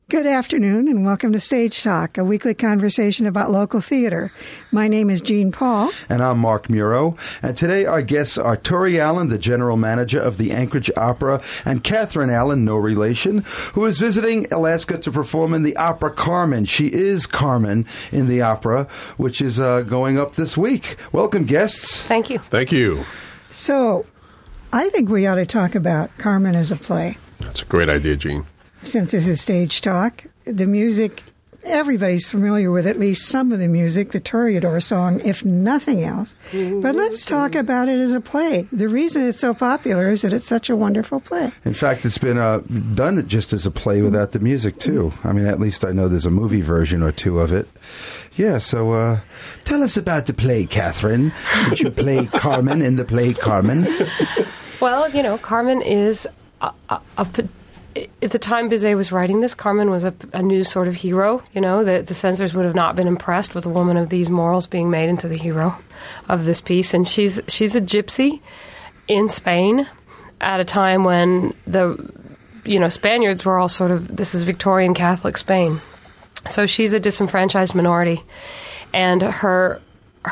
Good afternoon and welcome to Stage Talk, a weekly conversation about local theater. My name is Jean Paul. And I'm Mark Muro. And today our guests are Tori Allen, the general manager of the Anchorage Opera, and Catherine Allen, no relation, who is visiting Alaska to perform in the opera Carmen. She is Carmen in the opera, which is going up this week. Welcome, guests. Thank you. Thank you. So, I think we ought to talk about Carmen as a play. That's a great idea, Jean. Since this is Stage Talk, the music, everybody's familiar with at least some of the music, the Toreador song, if nothing else. But let's talk about it as a play. The reason it's so popular is that it's such a wonderful play. In fact, it's been done just as a play without the music, too. I mean, at least I know there's a movie version or two of it. Yeah, so tell us about the play, Catherine, since you play Carmen in the play Carmen. Well, you know, Carmen is at the time Bizet was writing this, Carmen was a new sort of hero. You know, the censors would have not been impressed with a woman of these morals being made into the hero of this piece. And she's a gypsy in Spain at a time when Spaniards were all sort of, this is Victorian Catholic Spain. So she's a disenfranchised minority. And the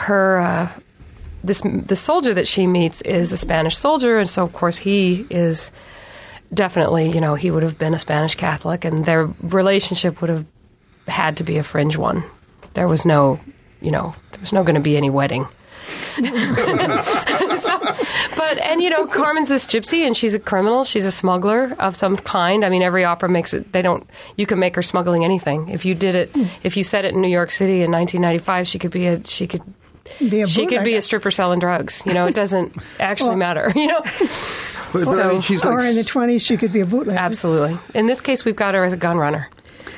soldier that she meets is a Spanish soldier, and so of course he is definitely, he would have been a Spanish Catholic, and their relationship would have had to be a fringe one. There was no going to be any wedding. Carmen's this gypsy, and she's a criminal. She's a smuggler of some kind. I mean, every opera makes it. You can make her smuggling anything. If you did it, if you set it in New York City in 1995, she could be a stripper selling drugs. It doesn't actually matter. Or she's or in the 20s, she could be a bootlegger. Absolutely. In this case, we've got her as a gun runner.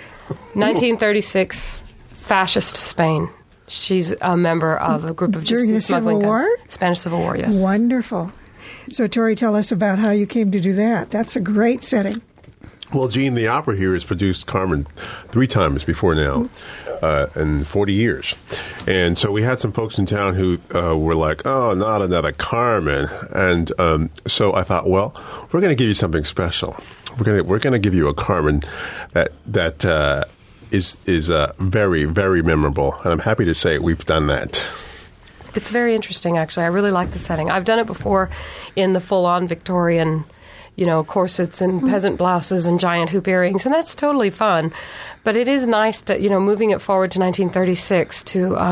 1936, fascist Spain. She's a member of a group of gypsies smuggling guns. War? Spanish Civil War, yes. Wonderful. So, Tori, tell us about how you came to do that. That's a great setting. Well, Jean, the opera here has produced Carmen 3 times before now, in 40 years. And so we had some folks in town who were like, oh, not another Carmen. And so I thought, well, we're going to give you something special. We're going to give you a Carmen that is very, very memorable. And I'm happy to say we've done that. It's very interesting, actually. I really like the setting. I've done it before in the full-on Victorian corsets and peasant blouses and giant hoop earrings, and that's totally fun. But it is nice to, moving it forward to 1936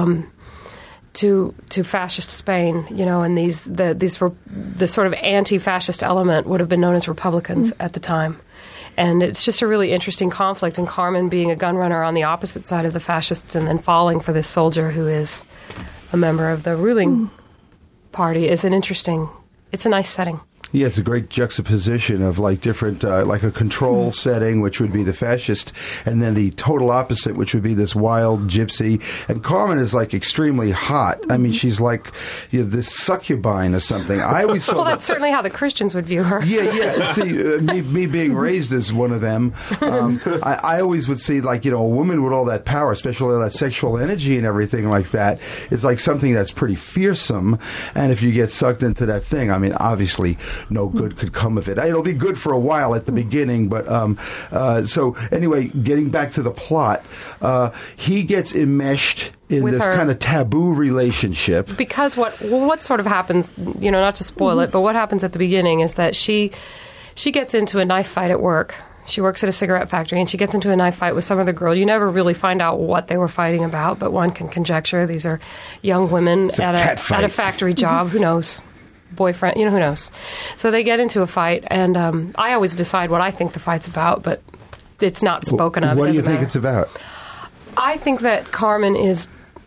to fascist Spain, and these were the sort of anti-fascist element would have been known as Republicans at the time. And it's just a really interesting conflict, and Carmen being a gun runner on the opposite side of the fascists and then falling for this soldier who is a member of the ruling party is it's a nice setting. Yeah, it's a great juxtaposition of different, like a control setting, which would be the fascist, and then the total opposite, which would be this wild gypsy. And Carmen is extremely hot. I mean, she's like this succubine or something. I always saw that's certainly how the Christians would view her. Yeah. See, me being raised as one of them, I always would see a woman with all that power, especially all that sexual energy and everything like that, is something that's pretty fearsome. And if you get sucked into that thing, I mean, obviously no good could come of it. It'll be good for a while at the beginning, but so anyway, getting back to the plot, he gets enmeshed in with this kind of taboo relationship. Because what sort of happens, not to spoil it, but what happens at the beginning is that she gets into a knife fight at work. She works at a cigarette factory, and she gets into a knife fight with some other girl. You never really find out what they were fighting about, but one can conjecture. These are young women at a factory job. Who knows? Boyfriend, who knows? So they get into a fight, and I always decide what I think the fight's about, but it's not spoken of. What do you think it's about? I think that Carmen is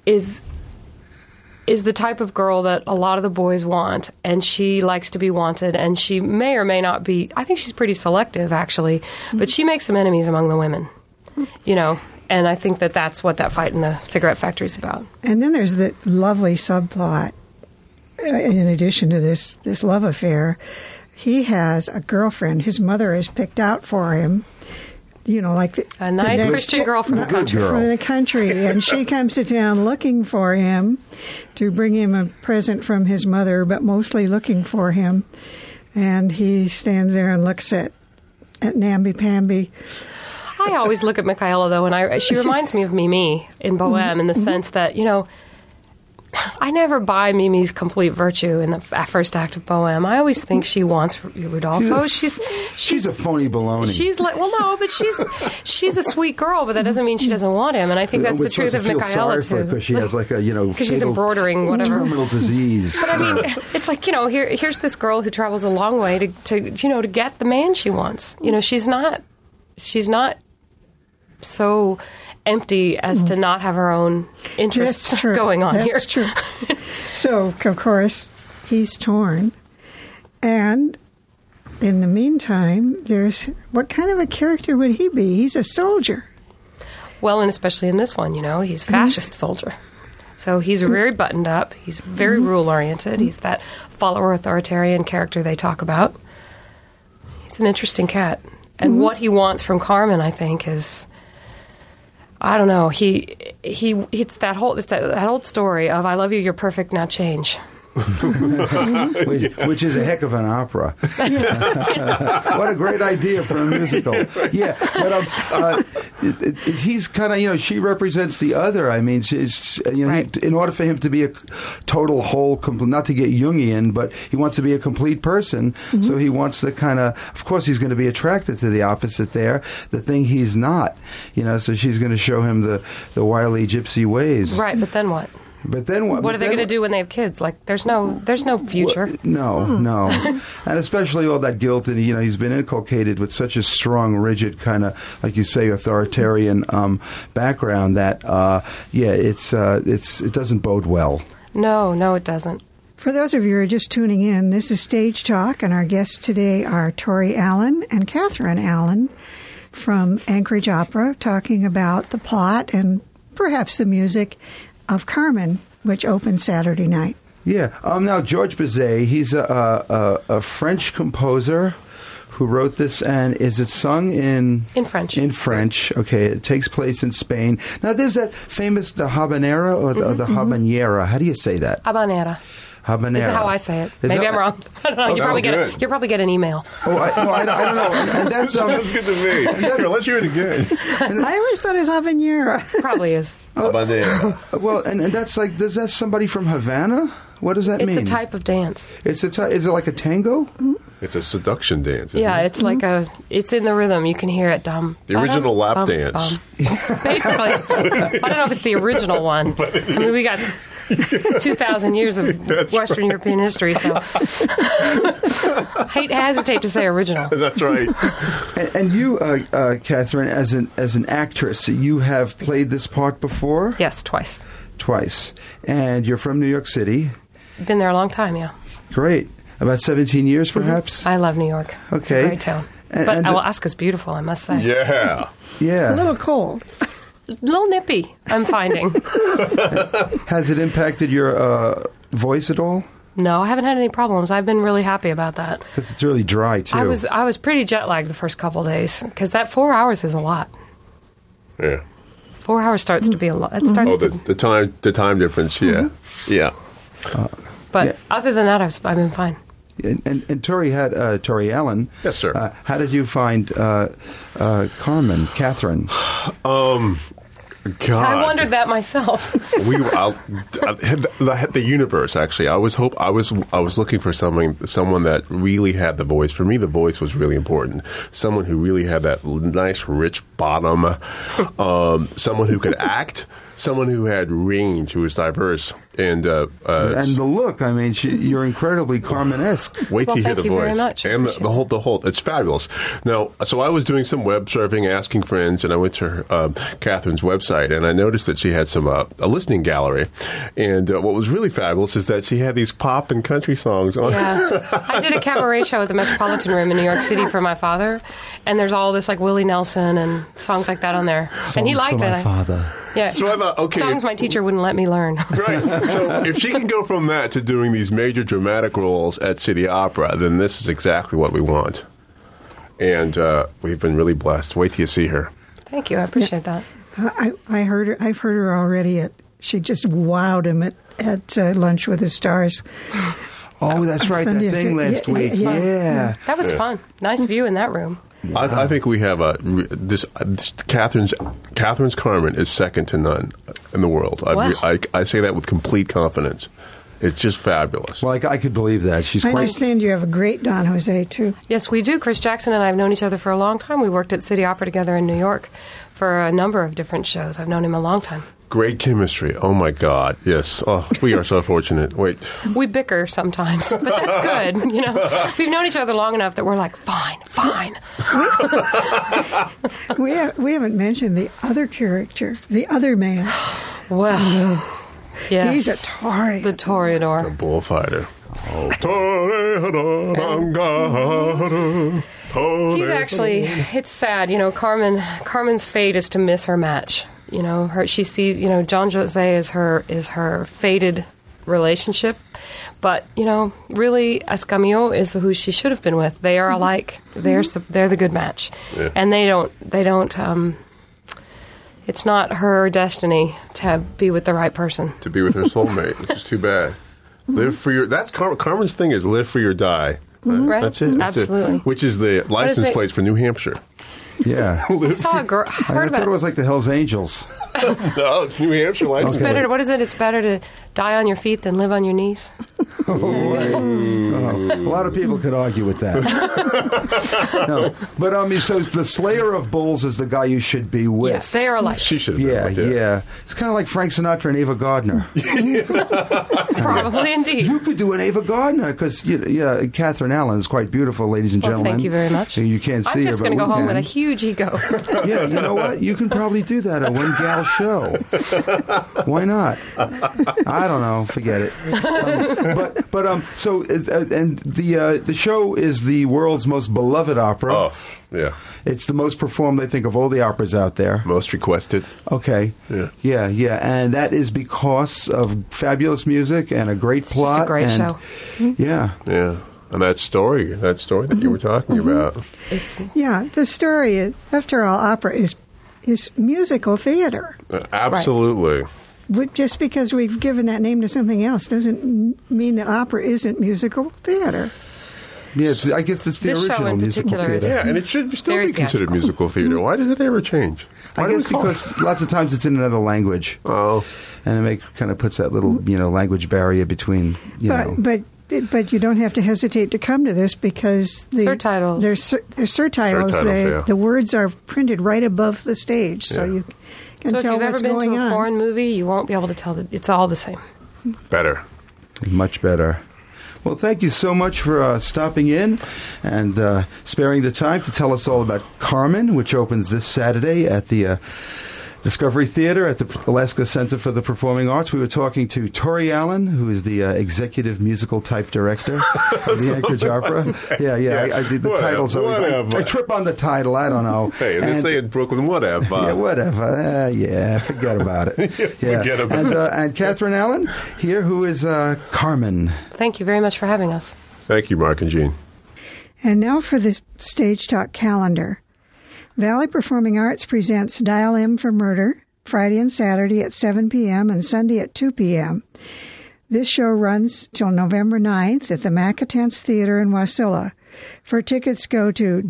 the type of girl that a lot of the boys want, and she likes to be wanted, and she may or may not be. I think she's pretty selective, actually, but she makes some enemies among the women, and I think that that's what that fight in the cigarette factory is about. And then there's the lovely subplot. In addition to this love affair, he has a girlfriend his mother has picked out for him. A nice Christian girl from the country. From the country, and she comes to town looking for him to bring him a present from his mother, but mostly looking for him. And he stands there and looks at namby-pamby. I always look at Michaela, though, and she reminds me of Mimi in Bohème in the sense that, I never buy Mimi's complete virtue in the first act of Bohème. I always think she wants Rodolfo. She's a phony baloney. She's like, well, no, but she's a sweet girl, but that doesn't mean she doesn't want him. And I think that's the truth of Michaela too. Because she has like a because she's embroidering whatever terminal disease. But I mean, it's like here's this girl who travels a long way to get the man she wants. She's not so empty as to not have her own interests going on here. That's true. So, of course, he's torn. And in the meantime, what kind of a character would he be? He's a soldier. Well, and especially in this one, he's a fascist soldier. So he's very buttoned up. He's very rule-oriented. He's that follower authoritarian character they talk about. He's an interesting cat. And what he wants from Carmen, I think, is... I don't know. It's that old story of "I love you, you're perfect, now change," which is a heck of an opera. What a great idea for a musical. Yeah, but he's kind of she represents the other. I mean, she's right. in order for him to be a total whole, not to get Jungian, but he wants to be a complete person. Mm-hmm. So he wants to of course, he's going to be attracted to the opposite there, the thing he's not. So she's going to show him the wily gypsy ways. Right, but then what? But then what? What are they going to do when they have kids? Like, there's no future. No. And especially all that guilt, and he's been inculcated with such a strong, rigid kind of, like you say, authoritarian background that, it doesn't bode well. No, it doesn't. For those of you who are just tuning in, this is Stage Talk, and our guests today are Tori Allen and Catherine Allen from Anchorage Opera, talking about the plot and perhaps the music of Carmen, which opened Saturday night. Yeah. Now, Georges Bizet, he's a French composer who wrote this, and is it sung in French? In French. Okay. It takes place in Spain. Now, there's that famous, the habanera or the habanera. How do you say that? Habanera. Habanera. This is how I say it. Maybe I'm wrong. I don't know. You'll probably get an email. I don't know. And that's sounds good to me. Here, let's hear it again. I always thought it was habanera. Probably is. Habanera. Well, and that's like, is that somebody from Havana? What does that mean? It's a type of dance. Is it like a tango? Mm-hmm. It's a seduction dance. Yeah, it? it's like it's in the rhythm. You can hear it. The original lap dance. Basically. I don't know if it's the original one. I mean, we got 2,000 years of Western European history, so hesitate to say original. That's right. And you, Catherine, as an actress, you have played this part before? Yes, twice. And you're from New York City? Been there a long time, yeah. Great. About 17 years, perhaps? Mm-hmm. I love New York. Okay. It's a great town. But Alaska's beautiful, I must say. Yeah. It's a little cold. A little nippy, I'm finding. Has it impacted your voice at all? No, I haven't had any problems. I've been really happy about that. Because it's really dry, too. I was pretty jet-lagged the first couple of days, because that 4 hours is a lot. Yeah. 4 hours starts to be a lot. It starts the time difference, yeah. Mm-hmm. Yeah. But other than that, I've been fine. And Tori Allen. Yes, sir. How did you find Carmen, Catherine? God. I wondered that myself. The universe, actually. I was looking for someone that really had the voice. For me, the voice was really important. Someone who really had that nice, rich bottom. Someone who could act. Someone who had range, who was diverse, and the look. I mean, you're incredibly Carmen-esque. Wait till you hear the voice, very much. and the whole. It's fabulous. Now, so I was doing some web surfing, asking friends, and I went to Catherine's website, and I noticed that she had a listening gallery. And what was really fabulous is that she had these pop and country songs on. Yeah, I did a cabaret show at the Metropolitan Room in New York City for my father, and there's all this like Willie Nelson and songs like that on there, and he liked for it. My father. Yeah. So I thought, okay, songs my teacher wouldn't let me learn. Right. So if she can go from that to doing these major dramatic roles at City Opera, then this is exactly what we want. And we've been really blessed. Wait till you see her. Thank you. I appreciate that. I heard her. I've heard her already. She just wowed him at Lunch with the Stars. Oh, that's right. That thing last week. Yeah. That was fun. Nice view in that room. I think we have this Catherine's Carmen is second to none in the world. Wow. I say that with complete confidence. It's just fabulous. Well, I could believe that. She's I quite... understand you have a great Don Jose, too. Yes, we do. Chris Jackson and I have known each other for a long time. We worked at City Opera together in New York for a number of different shows. I've known him a long time. Great chemistry. Oh, my God. Yes. Oh, we are so fortunate. Wait. We bicker sometimes, but that's good. You know, we've known each other long enough that we're like, fine. We haven't mentioned the other character, the other man. Well, yes. He's a Toreador. The Toreador. The bullfighter. He's actually, it's sad, you know, Carmen's fate is to miss her match. You know, she sees, you know, John Jose is her fated relationship. But, you know, really, Escamillo is who she should have been with. They are alike. They're the good match. Yeah. And they don't, it's not her destiny to be with the right person. To be with her soulmate, which is too bad. Live for your... That's Carmen's thing is live free or die. Right? That's it. That's Absolutely. It. Which is the license plates for New Hampshire. Yeah. I saw a girl. I Heard thought it about was like the Hells Angels. No, it's New Hampshire license Okay. plate. What is it? It's better to die on your feet than live on your knees. A lot of people could argue with that. No. But, so the Slayer of Bulls is the guy you should be with. Yes, they are alike. She should have been. Yeah. It's kind of like Frank Sinatra and Ava Gardner. Probably indeed. You could do an Ava Gardner because Catherine Allen is quite beautiful, ladies and Well, gentlemen. thank you very much. You can't see I'm her, just but going to we go home can. with a huge ego. Yeah, you know what? You can probably do that at one gal show. Why not? I don't know. Forget it. And the show is the world's most beloved opera. Oh, yeah. It's the most performed, I think, of all the operas out there. Most requested. Okay. Yeah. And that is because of fabulous music and a great plot. Just a great show. Yeah. Yeah. And that story that you were talking about. The story is, after all, opera is musical theater. Absolutely. Just because we've given that name to something else doesn't mean that opera isn't musical theater. Yeah, I guess it's the This show original in musical particular theater. is- Yeah, and it should still Very be considered theatrical. musical theater. Why did it ever change? Why I do guess we call it- because lots of times it's in another language. Oh. And it kind of puts that little, language barrier between, But you don't have to hesitate to come to this because Surtitles. There's surtitles. Surtitles, The words are printed right above the stage, so Yeah. you can So if tell you've ever what's been going to a on. foreign movie, you won't be able to tell that it's all the same. Better. Much better. Well, thank you so much for stopping in and sparing the time to tell us all about Carmen, which opens this Saturday at the Discovery Theater at the Alaska Center for the Performing Arts. We were talking to Tori Allen, who is the executive musical type director of the Anchorage Opera. Yeah. I did the Whatever, titles always. whatever. I trip on the title. I don't know. Hey, they say in Brooklyn, whatever. Yeah, whatever. Forget about it. Forget about it. And Catherine Allen here, who is Carmen. Thank you very much for having us. Thank you, Mark and Jean. And now for the Stage Talk calendar. Valley Performing Arts presents Dial M for Murder, Friday and Saturday at 7 p.m. and Sunday at 2 p.m. This show runs till November 9th at the Macatance Theater in Wasilla. For tickets, go to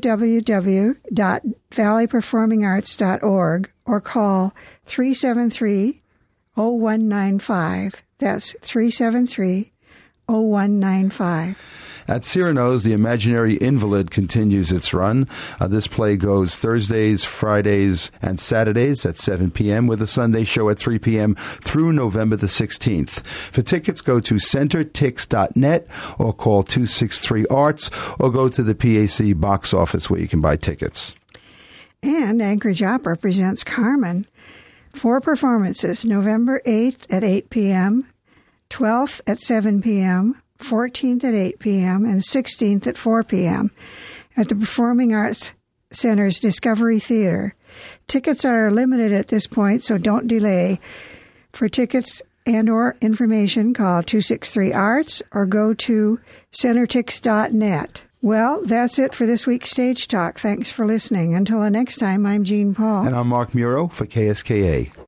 www.valleyperformingarts.org or call 373-0195. That's 373-0195. At Cyrano's, The Imaginary Invalid continues its run. This play goes Thursdays, Fridays, and Saturdays at 7 p.m. with a Sunday show at 3 p.m. through November the 16th. For tickets, go to centertix.net or call 263-ARTS or go to the PAC box office where you can buy tickets. And Anchorage Opera presents Carmen. 4 performances, November 8th at 8 p.m., 12th at 7 p.m., 14th at 8 p.m., and 16th at 4 p.m. at the Performing Arts Center's Discovery Theater. Tickets are limited at this point, so don't delay. For tickets and or information, call 263-ARTS or go to centertix.net. Well, that's it for this week's Stage Talk. Thanks for listening. Until the next time, I'm Jean Paul. And I'm Mark Muro for KSKA.